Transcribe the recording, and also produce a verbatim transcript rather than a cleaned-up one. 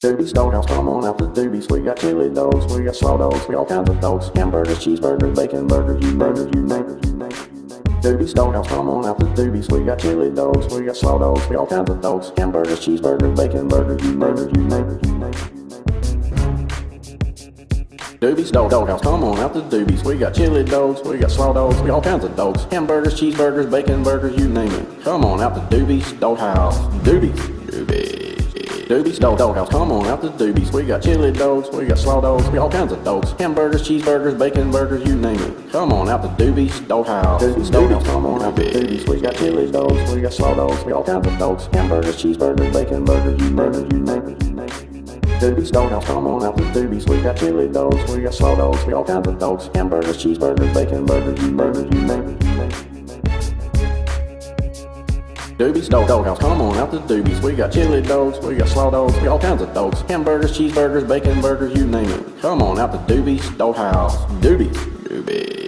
Doobie's Doghouse, come on out to Doobie's. We got chili dogs, we got slaw dogs, we all kinds of dogs. Hamburgers, cheeseburgers, bacon burgers, you name it, you name it, you name it. Doobie's Doghouse, come on out to Doobie's. We got chili dogs, we got slaw dogs, we all kinds of dogs. Hamburgers, cheeseburgers, bacon burgers, you name it, you name it, you name it. Doobie's Dog Doghouse, come on out to Doobie's. We got chili dogs, we got slaw dogs, we all kinds of dogs. Hamburgers, cheeseburgers, bacon burgers, you name it. Come on out to Doobie's Doghouse. Doobie's, Doobie's. Doobie's Dog Doghouse, come on out to Doobie's. We got chili dogs, we got slaw dogs, we all kinds of dogs. Hamburgers, cheeseburgers, bacon burgers, you name it. Come on out to Doobie's Doghouse. Doobie's Doghouse, come on out to Doobie's. We got chili dogs, we got slaw dogs, we all kinds of dogs. Hamburgers, cheeseburgers, bacon burgers, you name it, you name it, you name it. Doobie's Doghouse, come on out to Doobie's. We got chili dogs, we got slaw dogs, we all kinds of dogs. Hamburgers, cheeseburgers, bacon burgers, you name it, you name it, you name it. Doobie's Dog Doghouse, come on out to Doobie's. We got chili dogs, we got slaw dogs, we all kinds of dogs. Hamburgers, cheeseburgers, bacon burgers, you name it. Come on out to Doobie's Doghouse. Doobie's, Doobie's.